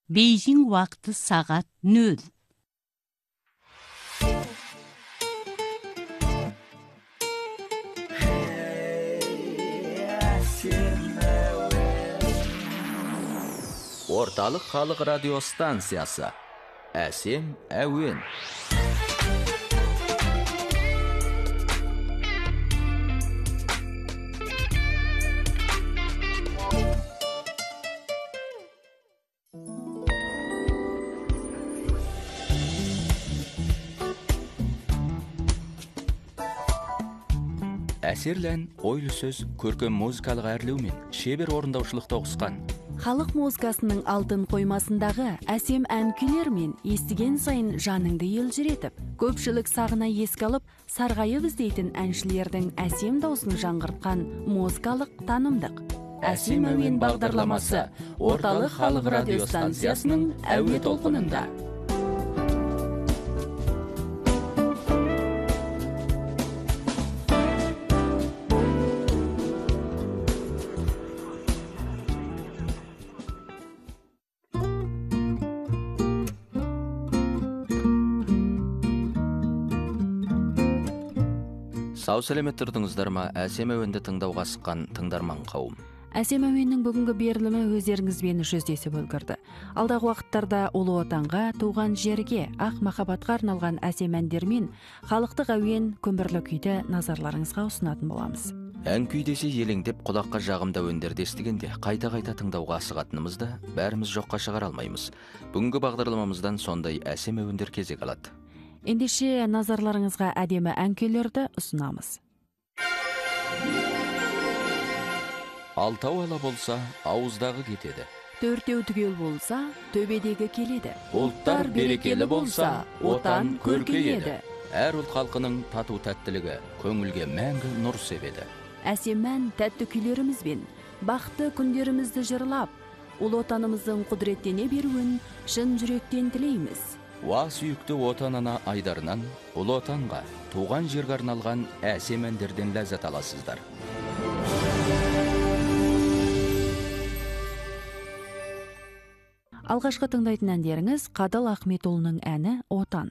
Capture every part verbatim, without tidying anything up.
Бейжің уақыты сағат нөл. Орталық халық радио станциясы. Әсем әуен. Әсерлән ойлы сөз көркем музыкалық әрлеумен шебер орындаушылықта ұқсқан. Халық музыкасының алтын қоймасындағы әсем ән күйлер мен естіген сайын жаныңды елжіретіп, көпшілік сағына еске алып, сарғайып іздейтін әншілердің әсем даусын жаңғыртқан музыкалық танымдық. Әсем әуен бағдарламасы Орталық халық радио станциясының әуе толқынында. Сау сәлемет тұрдыңыздар ма? Әсем әуенді тыңдауға асыққан тыңдарман қауым. Әсем әуеннің бүгінгі берілімі өздеріңізбен жүздесіп үлгірді. Алдағы уақыттарда ұлы отанға, туған жерге, ақ махаббатқа арналған әсем әндермен халықтық әуен, күмбірлі күйді назарларыңызға ұсынатын боламыз. Ән күй десе елеңдеп құлаққа жағымды әуендерді естігенде қайта-қайта тыңдауға асығатынымызды бәріміз жоққа шығара алмаймыз. Бүгінгі бағдарламамыздан сондай әсем әуендер кезек алады. Ендеше назарларыңызға әдемі ән күйлерді ұсынамыз. Алтау ала болса, ауыздағы кетеді. Төртеу түгел болса, төбедегі келеді. Ұлттар берекелі болса, отан көркейеді. Әр ұлт халқының тату тәттілігі, көңілге мәңгі нұр себеді. Әсем ән тәтті күйлерімізбен, бақытты күндерімізді жырлап, ұлы отанымыздың құдіреттене беруін шын жүректен тілейміз. Уа сүйікті отанына айдарынан, ұлы отанға, туған жерге арналған әсем әндерден ләззат аласыздар. Алғашқы тыңдайтын әндеріңіз Қадыл Ахметұлының әні «Отан».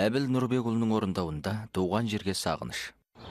Әбіл Нұрбекұлының орындауында туған жерге сағыныш.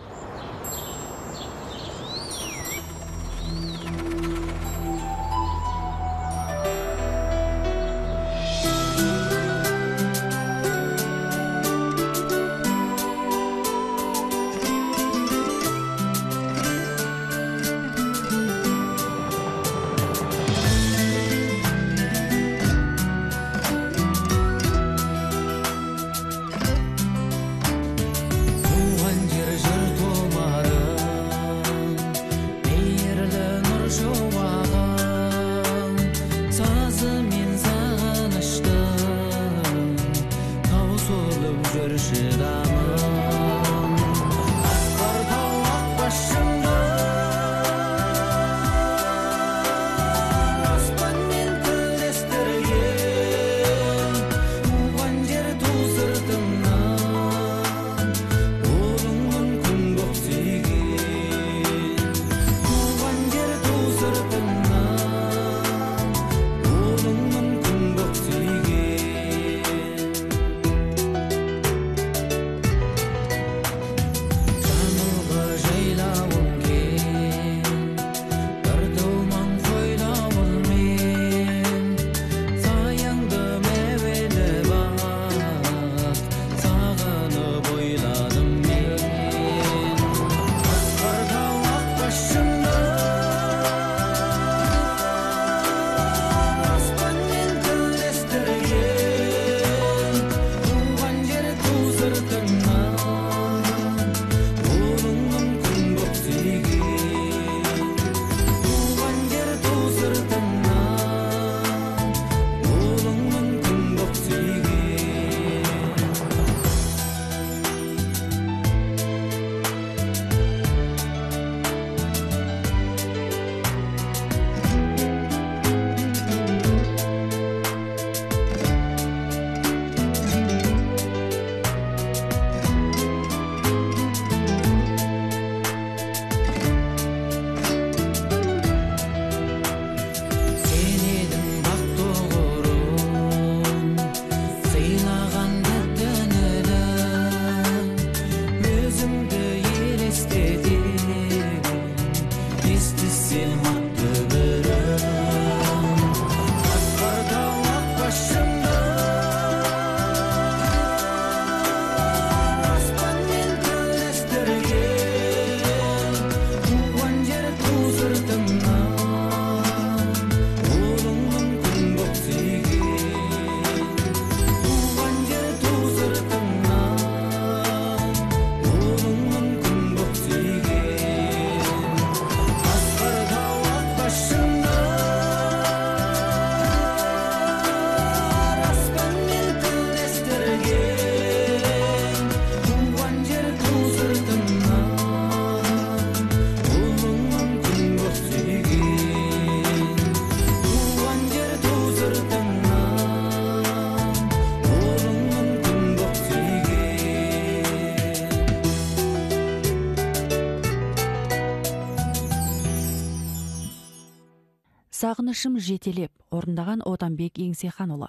Сағынышым жетелеп, орындаған Отанбек Еңсеханұлы.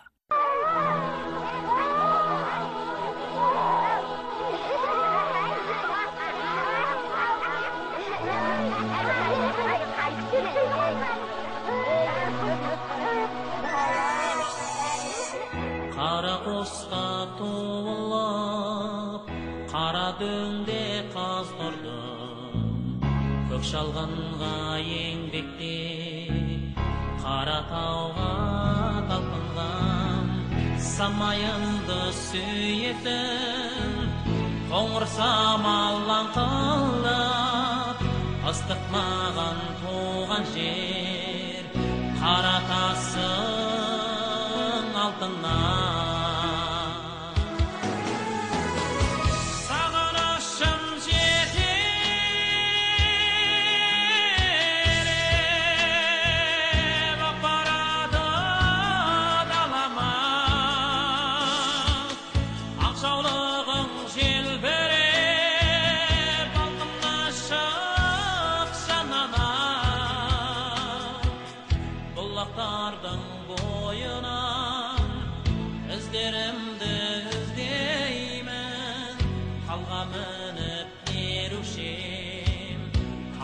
Қара қосқа туылып, қара дөңде қаздырдым, көк шалғынға еңбекте, қара тауға талпынғам, самайымды сүйетін, қоңыр самалан қылып, ыстық маған туған жер, қара тасың алтыннан.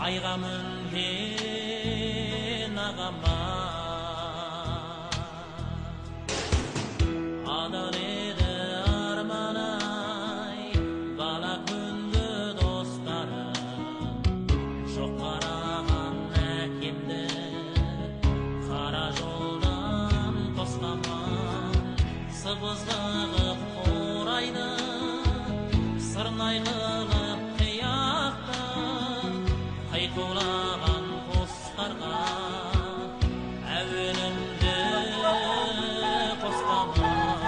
айға мінген ағама. Адал еді арман-ай, бала күнгі достары, жоқ қараған әкемді, қара жолдан тосқаман, сыбыз қылып қурайды, сырнай қылып қияқты, қайқулаған қостарға әуелімді қостамын.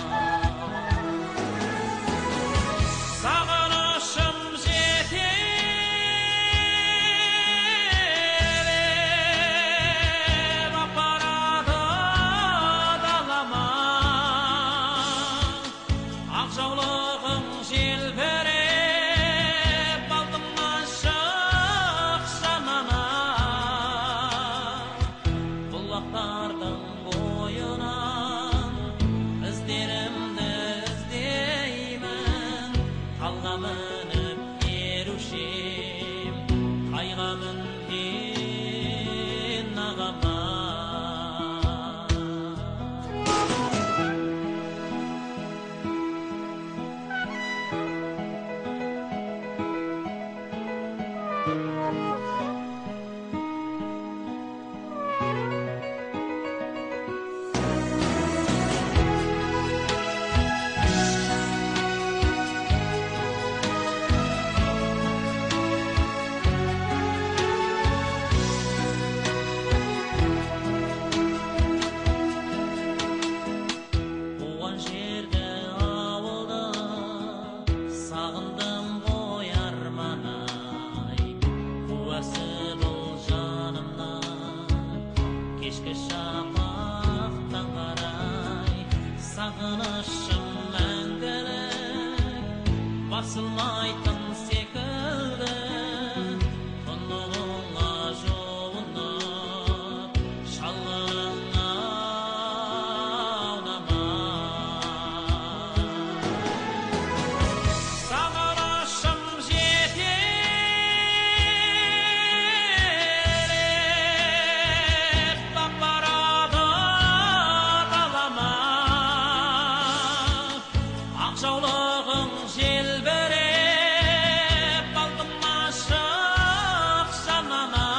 Сағынышым жетелеп апарады далама, ақ жаулығың желбіреп алдыма шық жанана. Бұлақтардың бойынан іздерімді іздеймін, талға мініп ерушем, қайға мінген ағама. Туған жерді ауылды сағындым ғой арман-ай, куәсі бұл жанымнан кешкі шапақтан қарай. Сағынышым мәңгілік басылмайтын секілді, тұнығыңа жолынып шалғыныңа аунама. Сағынышым жетелеп апарады далама, ақ жаулығың желбіреп алдыма шық жанана.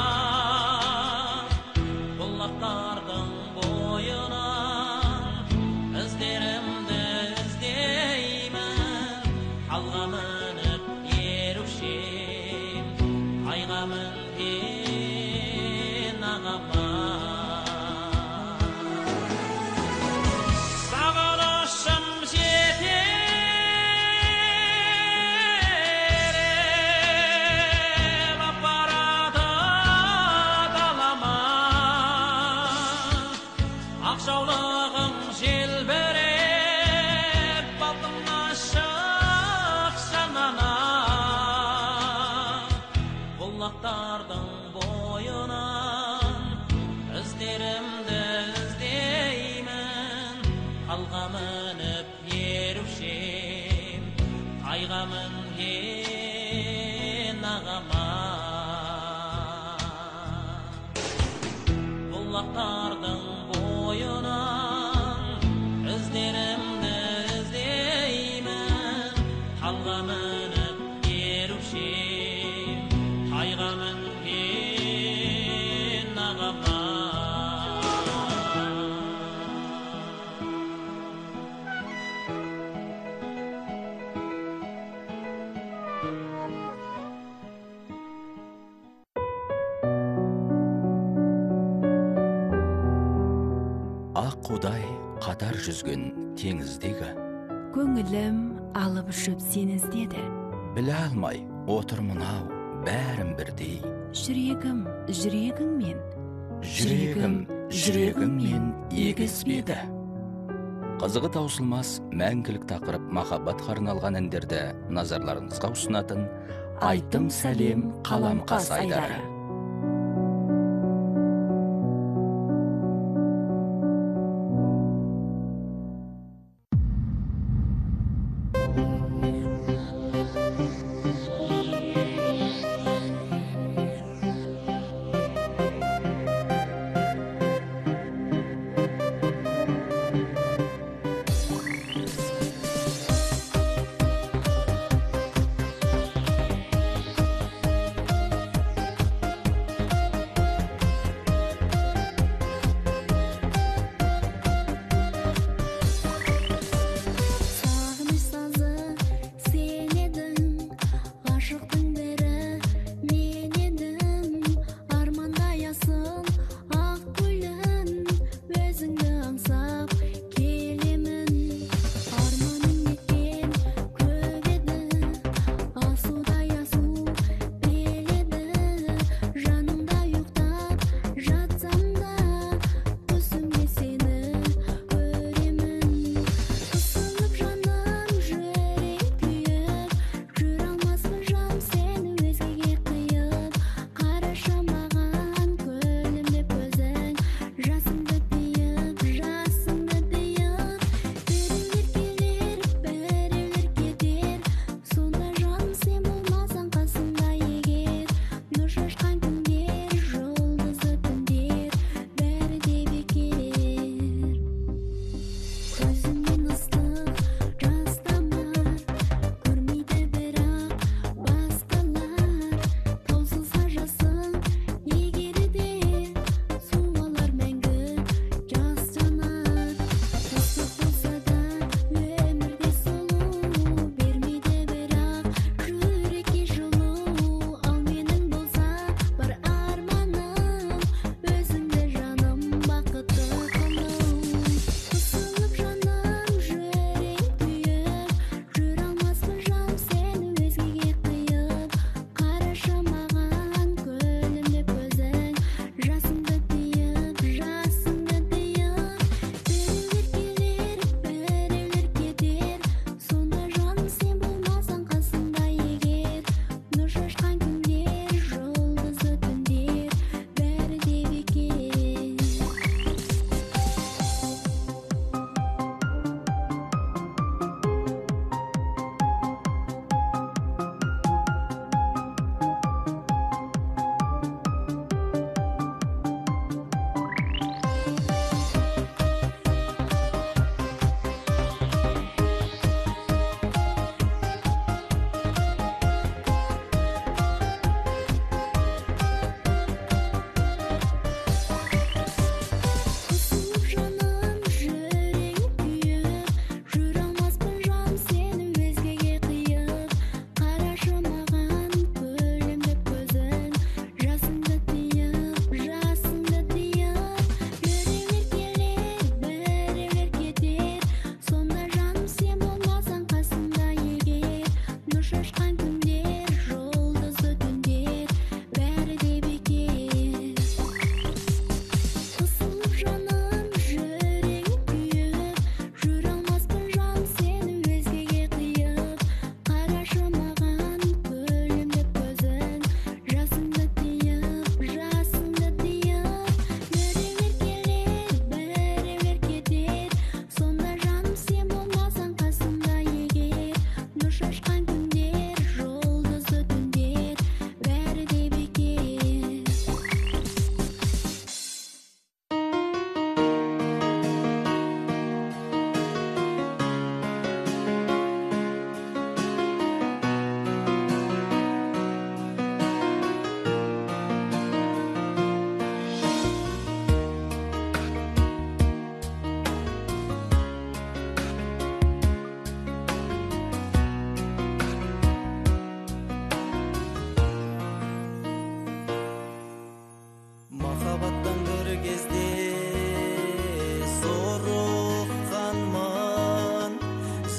Бұлақтардың бойынан іздерімді іздеймін, алға мініп ерушем, айға мінген ағама. Сағынышым жетелеп апарады далама, ақ жаулығың желбіреп алдыма шық жанана. Бұлақтардың бойынан іздерімді іздеймін, алға мініп ерушем, айға мінген ағама. Бұлақтардың бойынан іздерімді іздеймін, алға мініп ерушем, айға мінген ағама. Ақ қудай қатар жүзген теңіздегі, Көңілім алып ұшып сені іздеді, біле алмай отыр мынау бәрін бірдей. жүрегім жүрегіңмен, Жүрегім жүрегіңмен егіспеді. Қызығы таусылмас мәңгілік тақырып махаббатқа арналған әндерді назарларыңызға ұсынатын Айтым сәлем қаламқас айдары.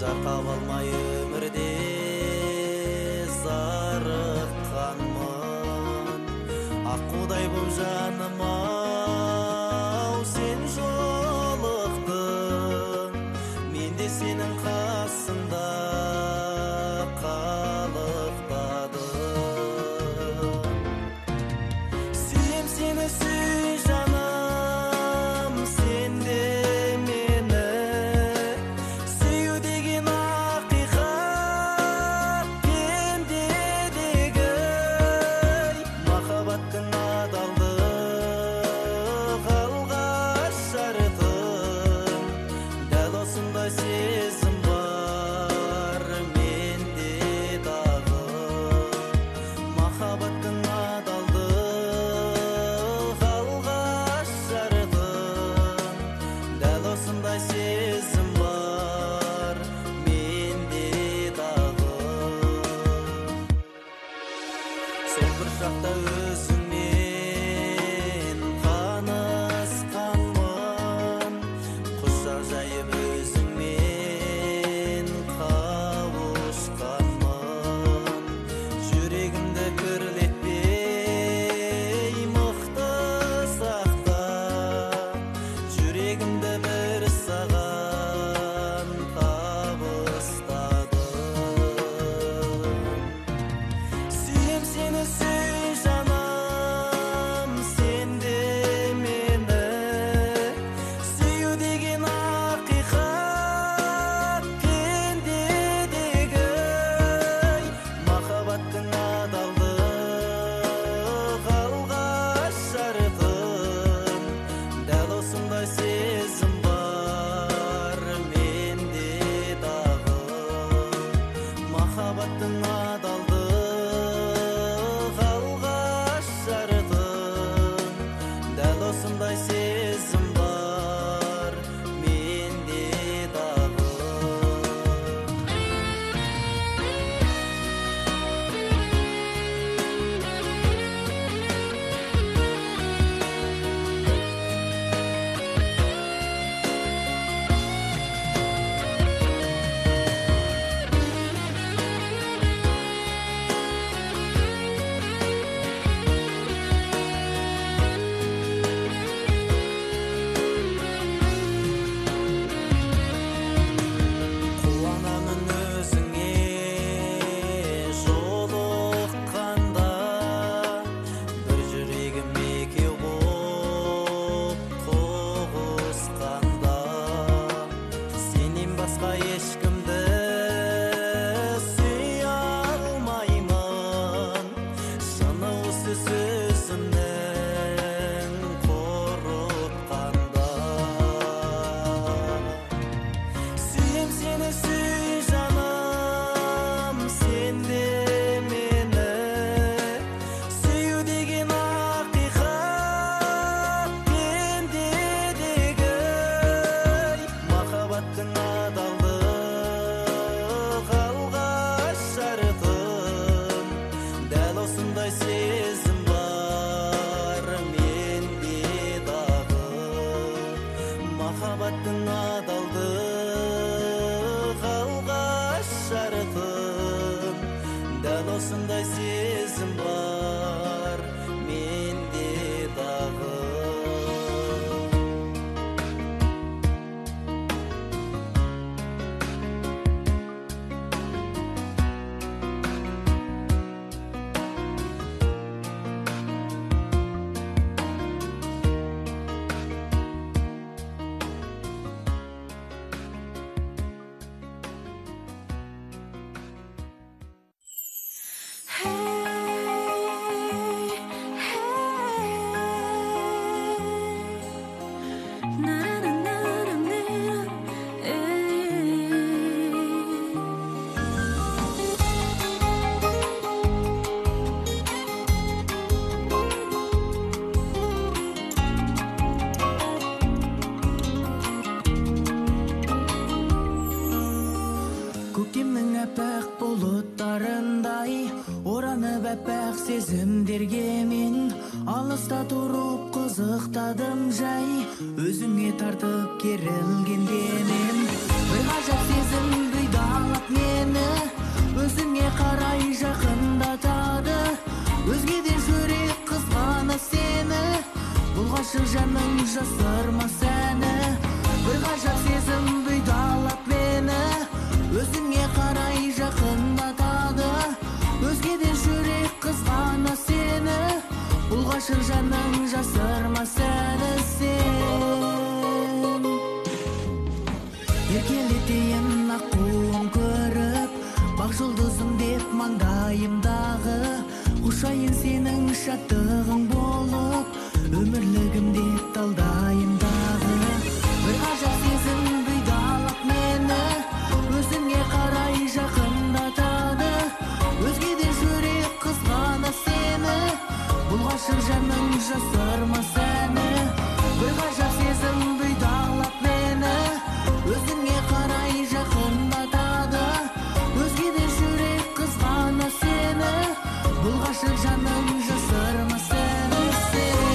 Жарқап алмай өмірде зарыққанмын. Аққудай боп жаным ау, сен жолықтың, мен де сенің қасында қалықтадым. Сүйем сені, сүй жаным, сен де мені. Сүю деген ақиқат пендедегі, махаббаттың адалдық алғаш шартын. Дәл осындай сезім бар менде дағы. Махаббаттың адалдық алғаш шартын. Дәл осындай сезім бар менде дағы. Сол бір шақта өзіңмен танысқанмын, құшақ жайып өзіңмен қауышқанмын. Жүрегімді кірлетпей мықты сақта, жүрегімді бір саған табыстадым. Сүйем сені, сүй жаным, сен де мені. Сүю деген ақиқат пендедегі, махаббаттың адалдық алғаш шартын. Дәл осындай сезім бар менде дағы. Махаббаттың адалдық алғаш шартын. Дәл осындай сезім бар менде дағы. Қуанамын өзіңе жолыққанда, бір жүрегім екеу боп тоғысқанда. Сенен басқа ешкімді сүйе алмаймын, шыны осы сөзімнің қорытқанда. Сүйем сені, сүй жаным, сен де мені. Сүю деген ақиқат пендедегі, махаббаттың адалдық алғаш шартын. Дәл осындай сезім бар менде дағы. Махаббаттың адалдық алғаш шартын. Дәл осындай сезім бар менде дағы. бәпәқ сезімдерге мен алыста тұрып қызықтадым жай, өзіңе тартып керілгенде мен бір ғажап сезім бұйда ғашық жаның жасырма сәні, бір ғажап сезім бұйдалап мені, өзіңе қарай жақындатады, өзгеден жүрек қызғана сені, бұл ғашық жаның жасырма сәні сен. Еркелетейін аққуын көріп, бақ жұлдызым деп маңдайымдағы, құшайын сенің шаттығың болып, өмірлігім деп талдайымдағы. Бір ғажап сезім бұйдалап мені, өзіңе қарай жақындатады, өзгеден жүрек қызғана сені, бұл ғашық жаның жасырма сәні, бір ғажап сезім бұйдалап мені, өзіңе қарай жақындатады, өзгеден жүрек қызғана сені, бұл ғашық жаның жасырма сәні сен.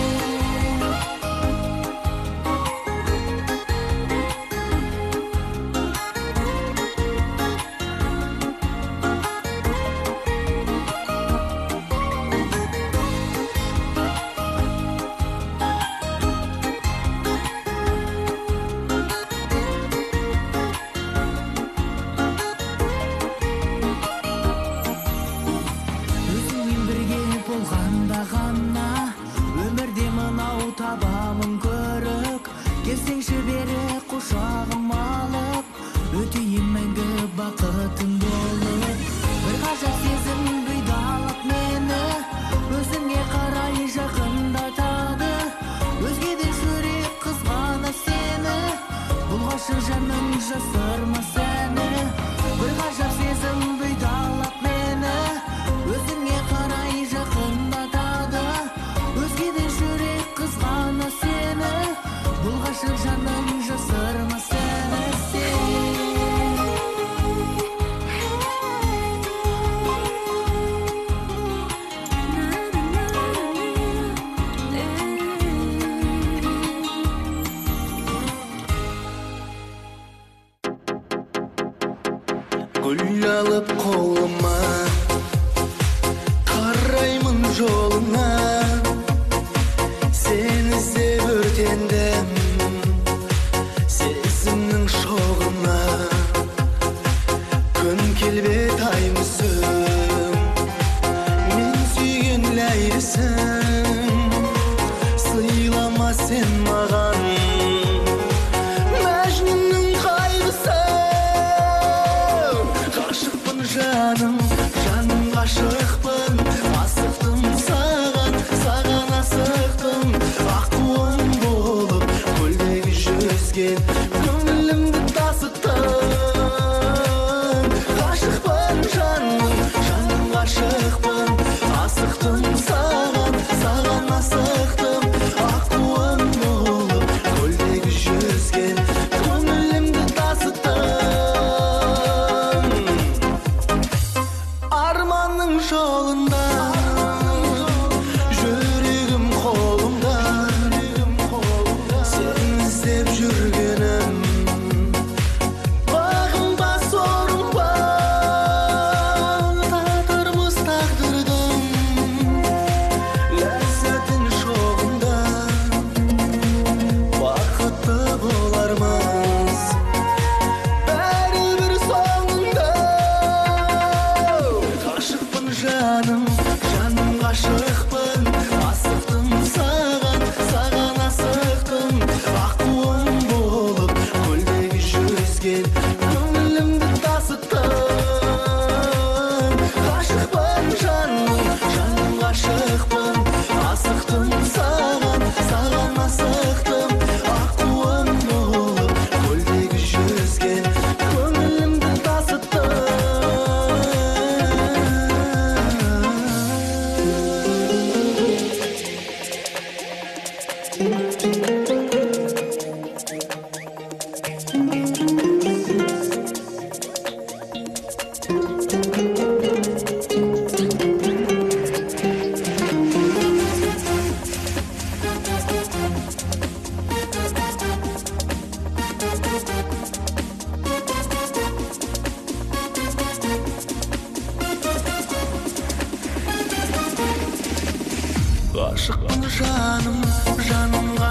Өзіңмен бірге болғанда ғана өмірде мынау табамын көрік, келсеңші бері құшағым алып, өтейін мәңгі бақытың болып. Бір ғажап сезім бұйдалап мені, өзіңе қарай жақындатады, өзгеден жүрек қызғана сені, бұл ғашық жаның жасырма сәні, бір ғажап сезім бұйдалап мені, өзіңе қарай жақындатады, өзгеден жүрек қызғана сені, бұл ғашық жаның жасырма сәні сен. Гүл алып қолыма, қараймын жолыңа, сен іздеп өртендім сезімнің шоғына. Күн келбет ай мүсін, мен сүйген ләйлісің, сыйлама сен маған Мәжнүннің қайғысы. Ғашықпын жаным, жаным ғашықпын, асықтым саған, саған асықтым, аққуым болып көлдегі жүзген көңілімді тасыттым. Ғашықпын жаным, жаным ғашықпын, асықтым саған, саған асықтым, аққуым болып көлдегі жүзген көңілімді тасыттым. Арманның жолында жүрегім қолымда, сен іздеп жүргенім, бағым ба сорым ба, татырмыз тағдырдың ләззатын шоғында, бақытты болармыз бәрібір соңында. Ғашықпын жаным, жаным ғашықпын, асықтым саған, саған асықтым, аққуым болып көлдегі жүзген көңілімді тасыттым. Ғашықпын жаным, жаным ғашықпын, асықтым саған, саған асықтым, аққуым болып көлдегі жүзген көңілімді тасыттым. Ғашықпын жаным, жаным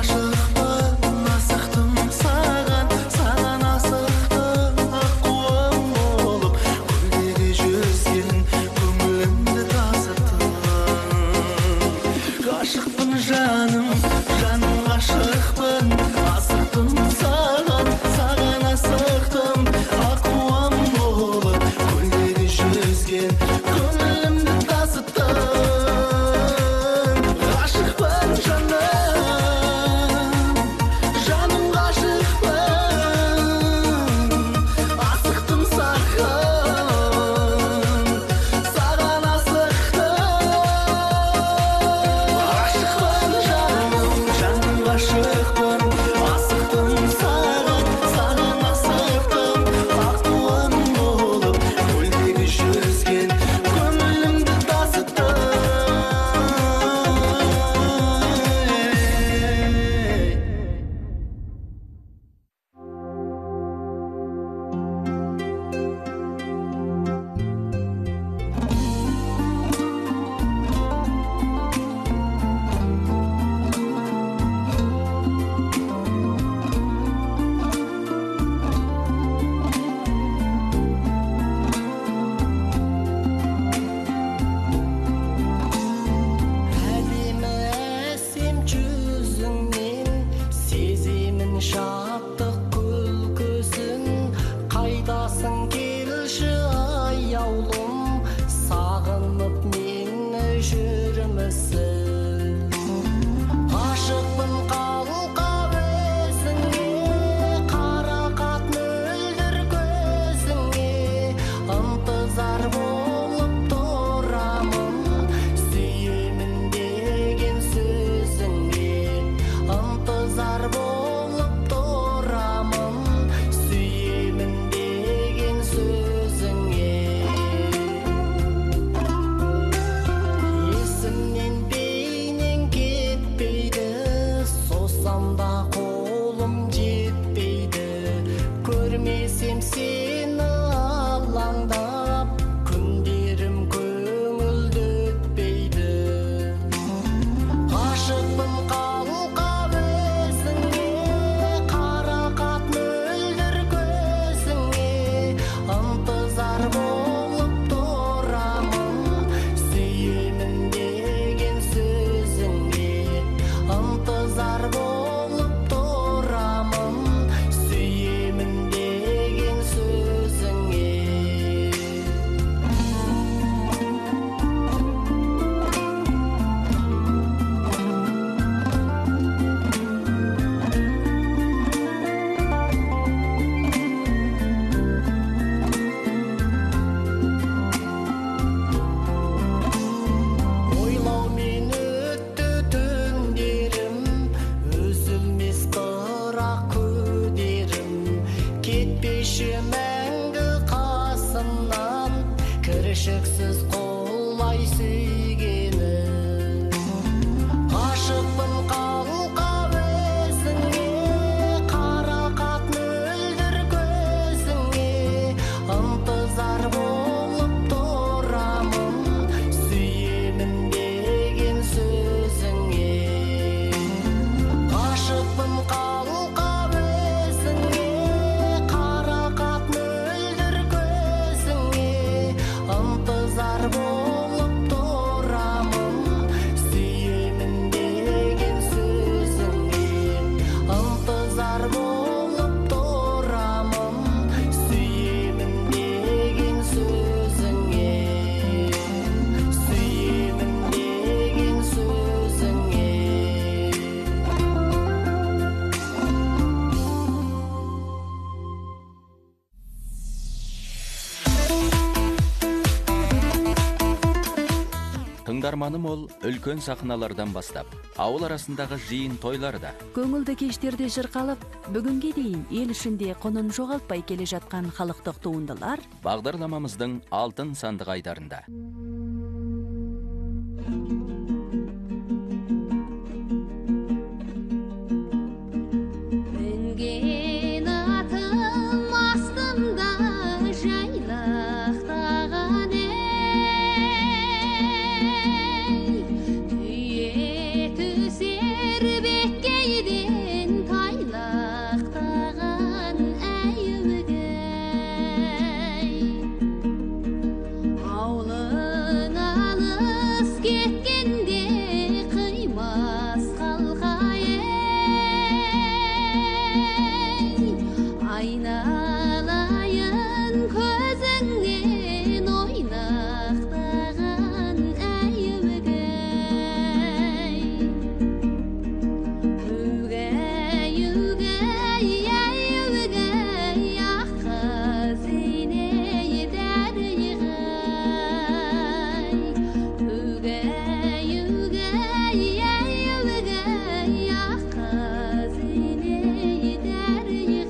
Іздесем сені алаңдап, күндерім көңілді өтпейді. Ғашықпын қалқа өзіңе, қарақат мөлдір көзіңе. Ынтызар болып тұрамын, сүйемін деген сөзіңе. Ынтызар болып тұрамын, сүйемін деген сөзіңе. Ойлаумен өтті түндерім, үзілмес қырақ көдерім. Кетпеші мәңгі қасымнан, кіршіксіз қолай сүйгенім. Ғашықпын қалқа өзіңе, қарақат мөлдір көзіңе. Ынтызар болып тұрамын, сүйемін деген сөзіңе. Ғашықпын қалқа өзіңе, қарақат мөлдір көзіңе. Ынтызар болып тұрамын, сүйемін деген сөзіңе. Ынтызар болып тұрамын, сүйемін деген сөзіңе. Сүйемін деген сөзіңе. Тыңдарманым ол үлкен сахналардан бастап, ауыл арасындағы жиын тойларда, Көңілді кештерде жырқалып, бүгінге дейін ел ішінде құнын жоғалтпай келе жатқан халықтық туындылар бағдарламамыздың алтын сандық айдарында. Мінген атым астымда жайлақтаған ей, түйе түсер беткейден тайлақтаған әйүгей. Аулың алыс кеткенде қимас қалқай ей, айналайын көзіңнен ойнақтаған әйүгей. Үгей, үгей, әйүгей, аққа зейней дәрігей. Үгей, үгей, әйүгей, аққа зейней дәрігей.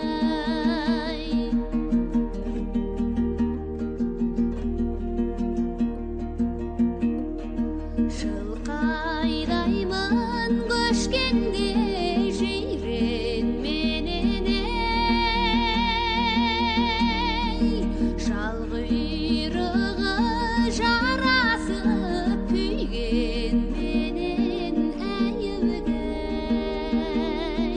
Жылқайдаймын көшкенде жиренменен ей, шалқұйрығы жарасып күйгенменен әйүгей.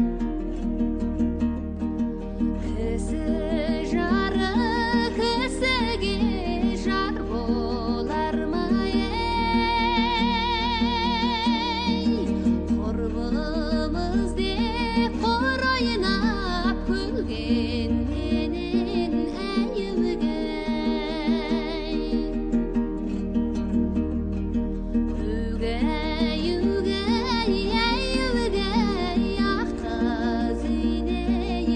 Кісі жары кісіге жар болар ма ей, құрбымыз деп құр ойнап күлгенменен әйүгей. Үгей, үгей, әйүгей, аққа зейней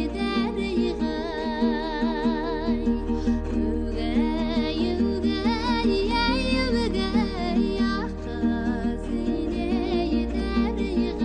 дәрігей. Үгей, үгей, әйүгей, аққа зейней дәрігей.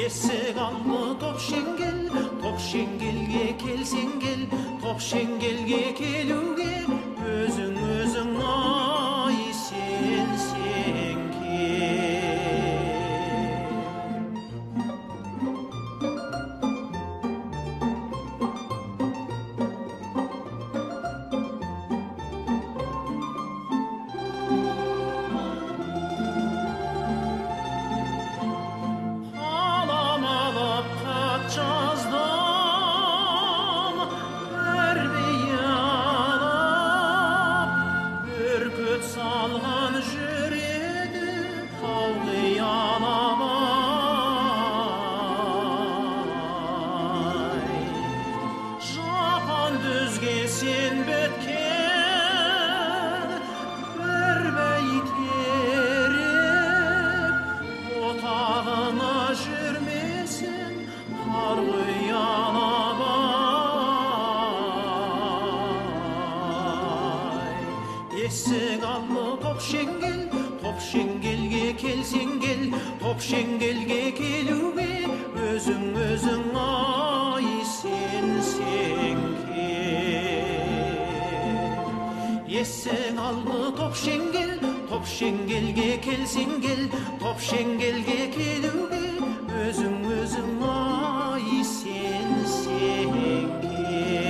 есік алды топ шеңгел, топ шеңгелге келсең кел, топ шеңгелге келуге өзің өзің ай сенсең кел. Қалам алып хат жаздым, әрбиялап, бүркіт салған жүреді қаулиялап ай. Жапан дүзге сен біткен бір бәйтерек, отағына жүрмесін қар ұялап ай. Есік алды топ шеңгел, топ шеңгелге келсең кел, топ шеңгелге келуге өзің өзің ай сенсең кел. Есік алды топ шеңгел, топ шеңгелге келсең кел, топ шеңгелге келуге өзің өзің ай сенсең кел.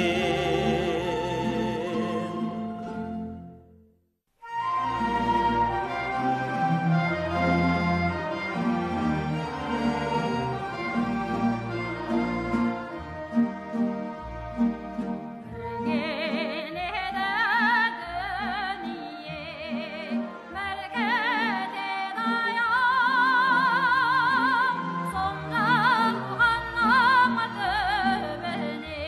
Sondan tuğan namı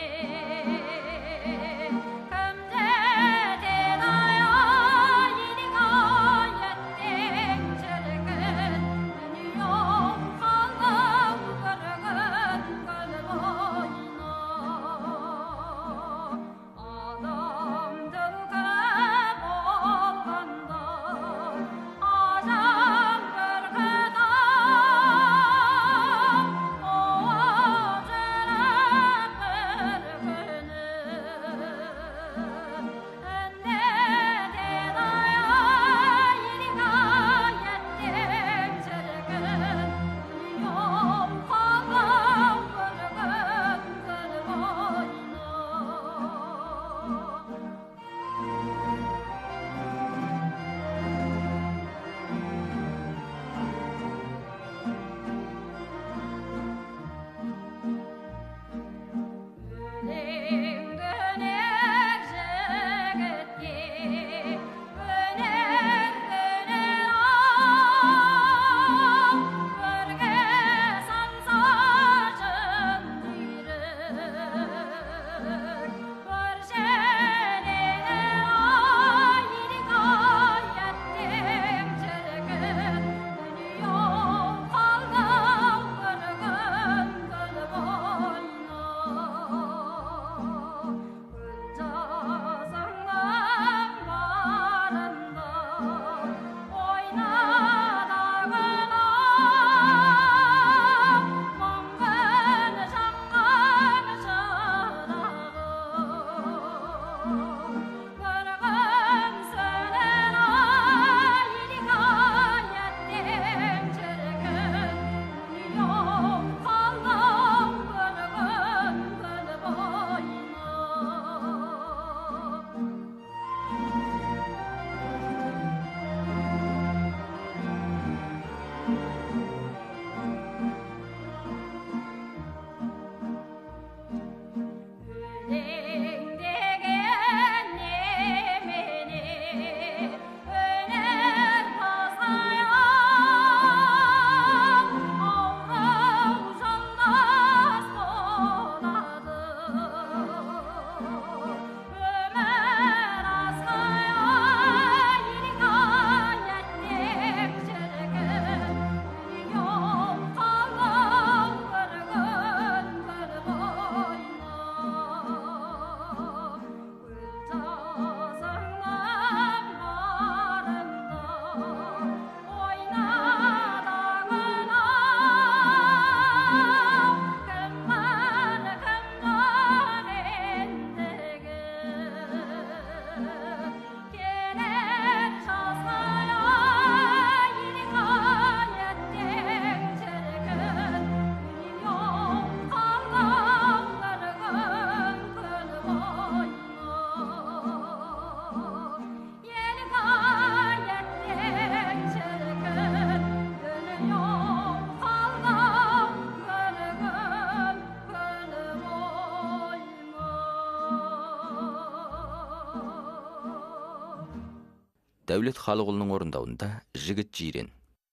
Дәулет Халықұлының орындауында Жігіт жирен.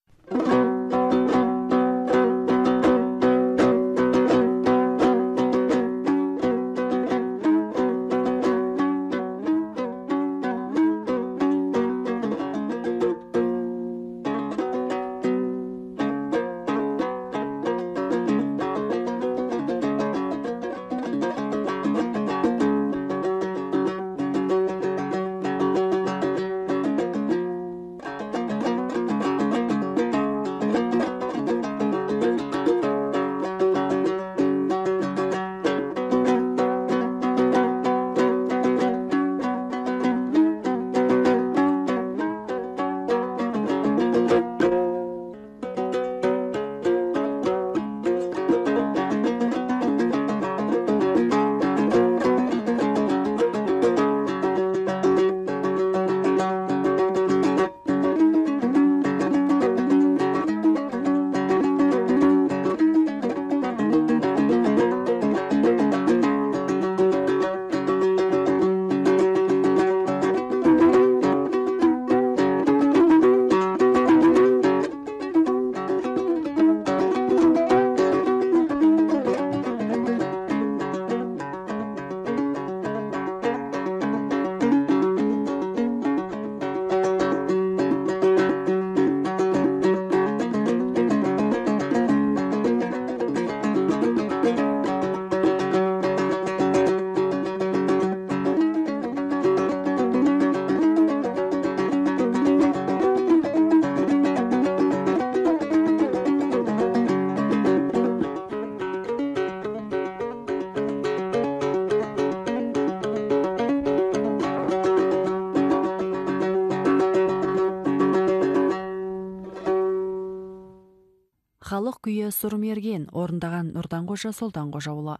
Халық күйі Сұрмерген, орындаған Нұрдан Қожа, Солдан Қожаұлы.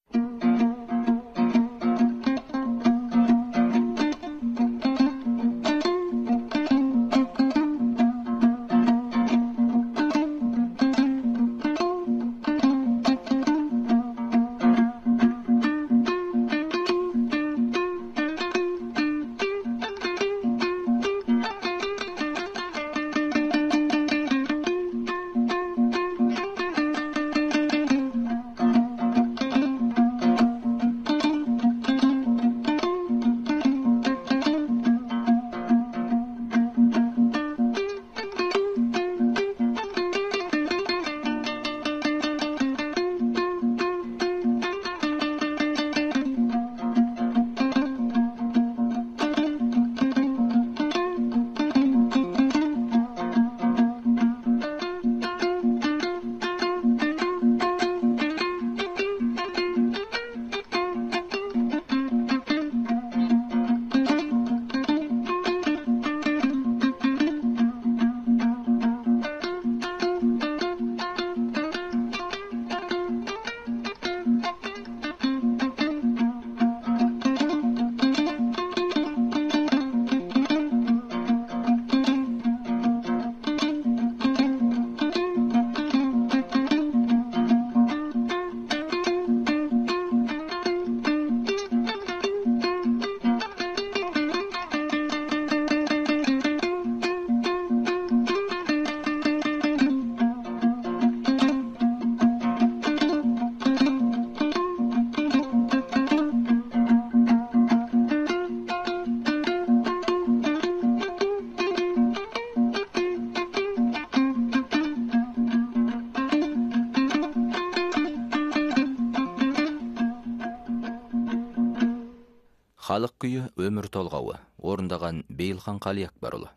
Халық күйі өмір толғауы, орындаған Бейлхан Қалиакбарұлы.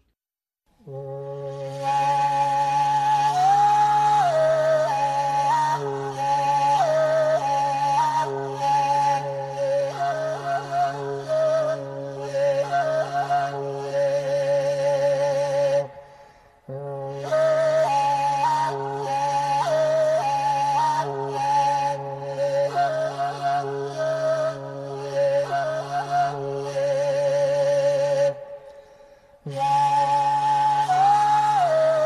Yeah.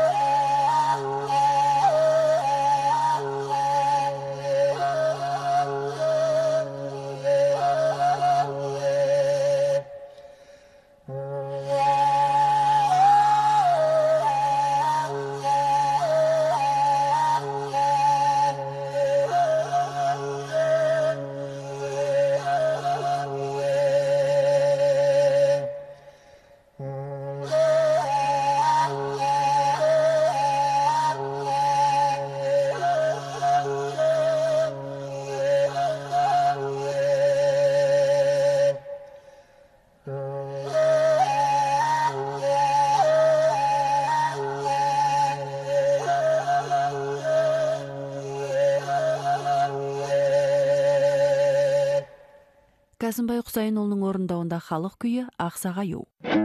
Сәрсенбай Құсайынұлының орындауында халық күйі Ақсағаю.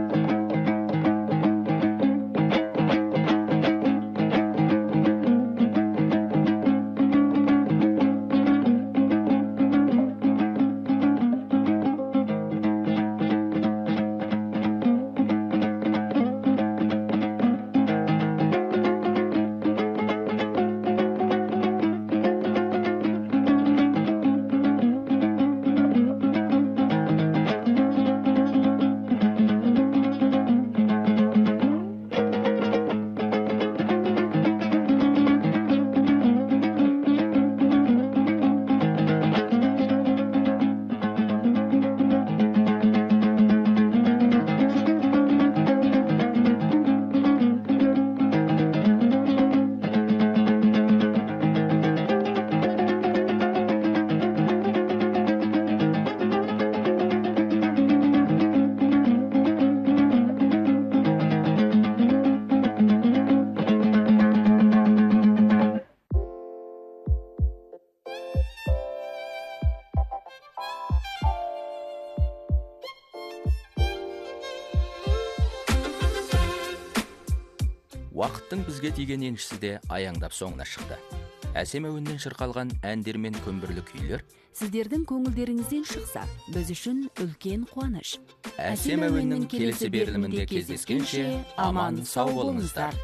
Уақыттың бізге тиген еншісі де аяңдап соңына шықты. Әсем әуеннен шырқалған әндер мен көмбірлі күйлер Сіздердің көңілдеріңізден шықса, біз үшін үлкен қуаныш. Әсем әуеннің келесі берілімінде кездескенше аман сау болыңыздар.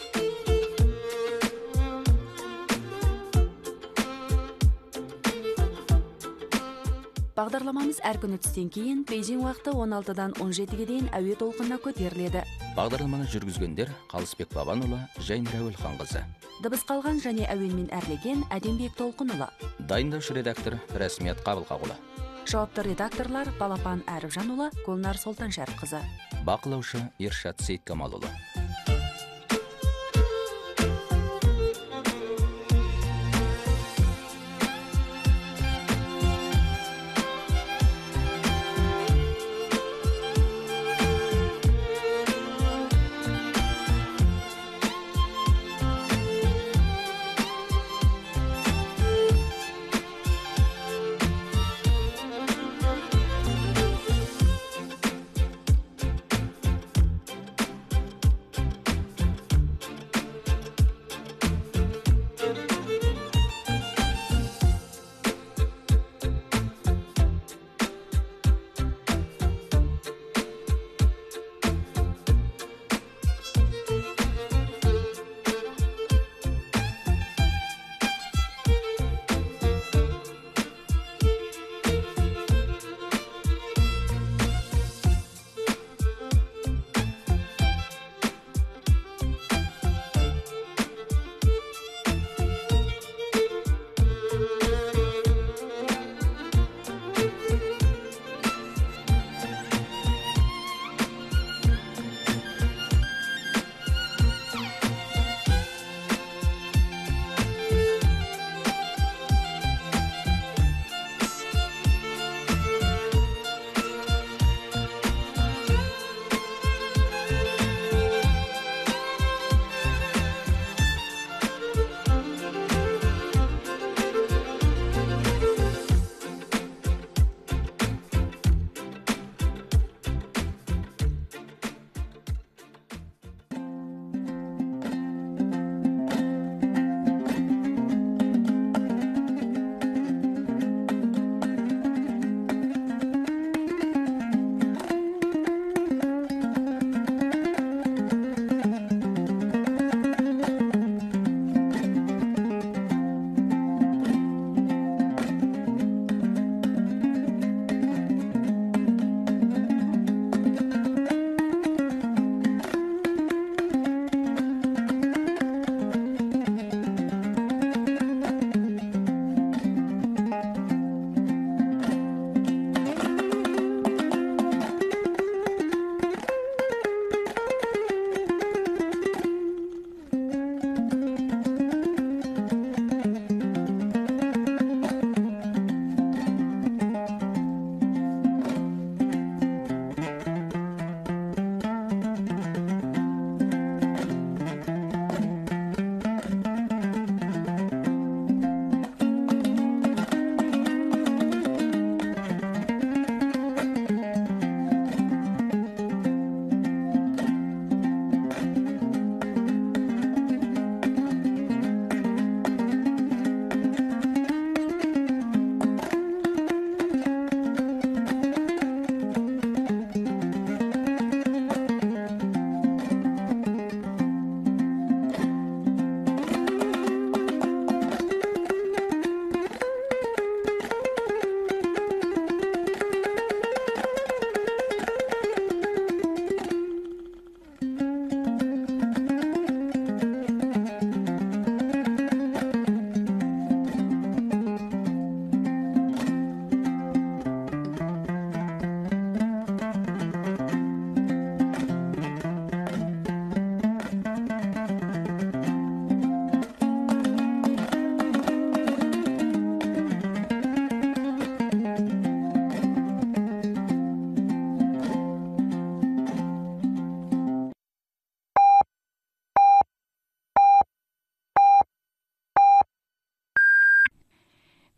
Бағдарламамыз әр күні түстен кейін Бейжің уақыты он алтыдан он жетіге дейін әуе толқынына көтеріледі. Бағдарламаны жүргізгендер Қалысбек Бабанұлы, Жайнар Әуелханқызы. Дыбыс қалған және әуенмен әрлеген Әдембек Толқынұлы. Дайындаушы редактор Рәсмият Қабылқағұлы. Жауапты редакторлар Балапан Әріпжанұлы, Гүлнар Солтаншәріпқызы. Бақылаушы Ершат Сейткамалұлы.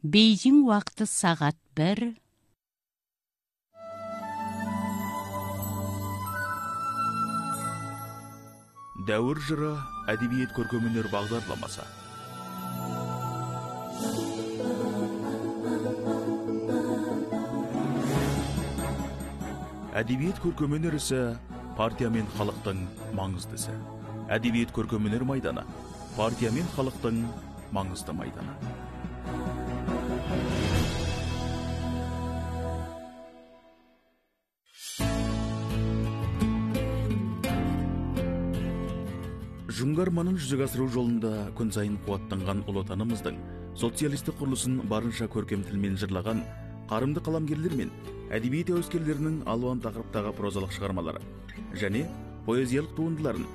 Бейжің уақыты сағат бір. Дәуір жыры әдебиет көркемөнер бағдарламасы. Әдебиет көркемөнер ісі партия мен халықтың маңыздысы. Әдебиет көркемөнер майданы партия мен халықтың маңызды майданы. Жүңгі арманын жүзеге асыру жолында күн сайын қуаттанған ұлы отанымыздың социалистік құрылысын барынша көркем тілмен жырлаған қарымды қаламгерлер мен әдебиет әуескерлерінің алуан тақырыптағы прозалық шығармалары және поэзиялық туындыларын